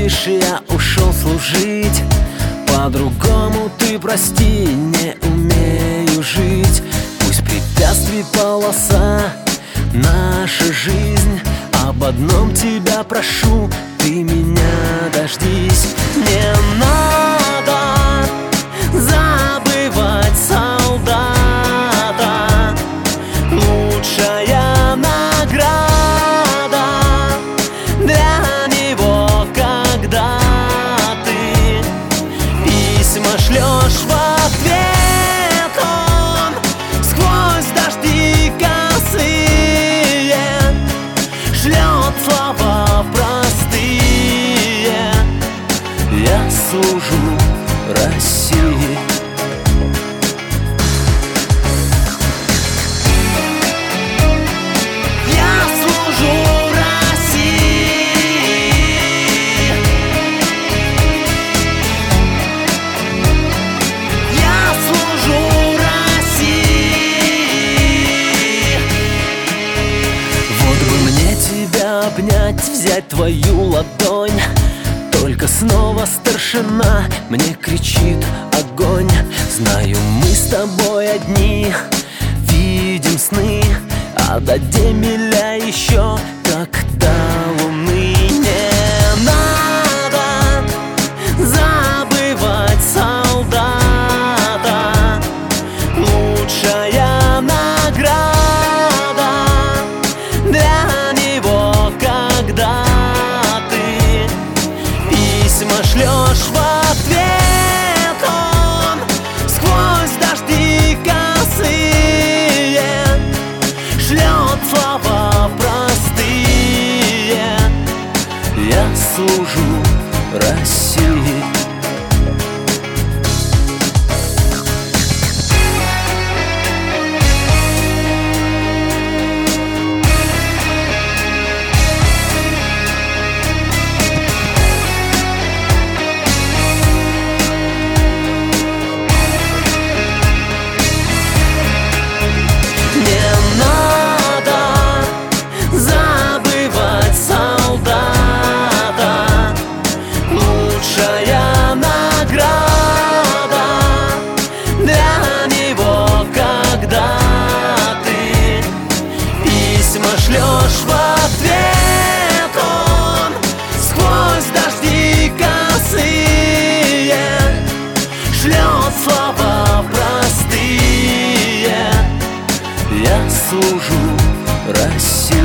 видишь, я ушел служить. По-другому ты, прости, не умею жить. Пусть препятствий полоса наша жизнь. Об одном тебя прошу, ты меня дождись. Не надо забывать солдата. Лучшая награда для него, когда ты письма шлешь в ответ. Он сквозь дожди косые шлет слова простые. Я служу России. Я служу России. Я служу России. Вот бы мне тебя обнять, взять твою ладонь. Только снова старшина мне кричит огонь. Знаю, мы с тобой одни видим сны, а до Демеля еще как до луны. Не надо забывать солдата. Лучшая награда для него, когда письма шлешь в ответ. Он сквозь дожди косые шлет слова простые. Я служу России. Шлешь в ответ. Он сквозь дожди косые шлет слова простые. Я служу России.